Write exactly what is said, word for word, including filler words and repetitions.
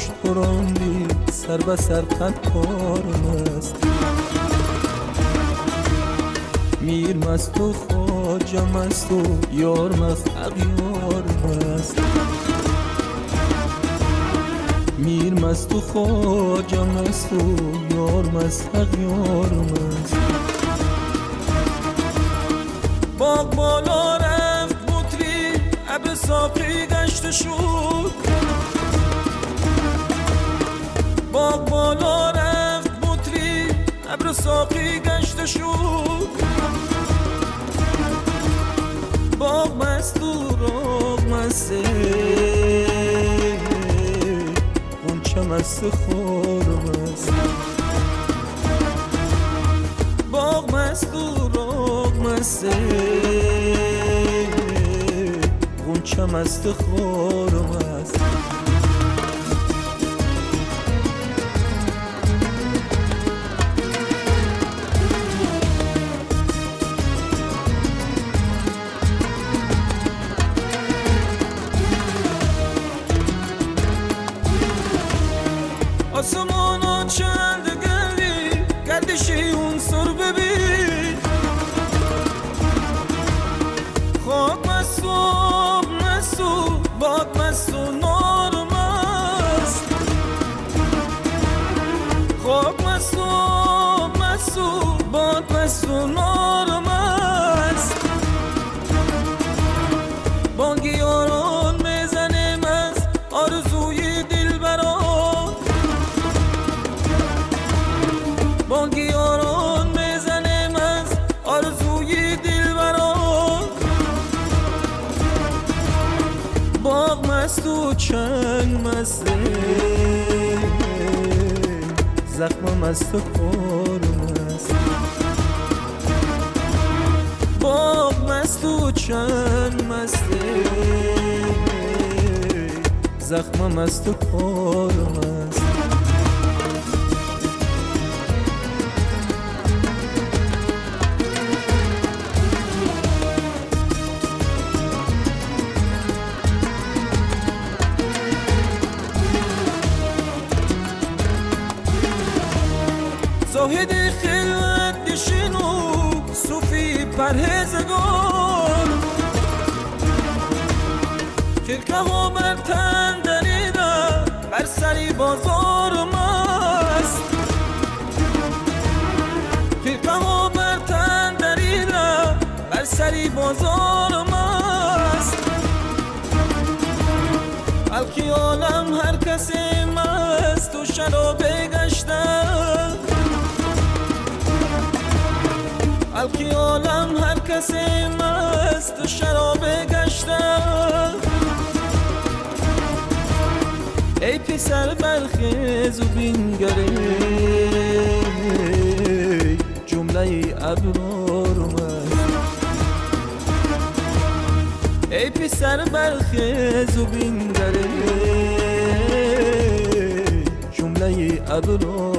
پشت براندی سر به سر قطارم است. میر مست و خواجه مست و یار مست اغیارم است. میر مست و خواجه مست و یار مست اغیارم است. باغ بالا رفت بطری ابر ساقی گشت شد. باغ بالا رفت بطری ابر ساقی گشت شد. باغ مست و راغ مسته غنچه مست خارم است. باغ مست و راغ مسته غنچه مست خارم است. آسمانا چند گردی گردشی اون سر ببین. خاک مست و مست و باد مست و نار مست. خاک مست و مست و باد مست و نار مست. بانگی یاران میزنه مست آرزوی دل برام. بانگی یاران میزنه مست آرزوی دل برام. باغ مست و چنگ مسته زخم مست و خارم است. باغ مست و چنگ مسته زخم مست و خارم است. زاهد خلوت نشین و صوفی پرهیزگار. خرقه ها بر تن دریده بر سری بازار مست. خرقه ها بر تن دریده بر سری بازار مست. بلکی عالم هر کسی مست و شرابه گشته. بلکی عالم هر کسی مست و شرابه گشته. ای پسر برخیز و بینگره جمله ابرارم است. ای پسر برخیز و بینگره جمله ابرارم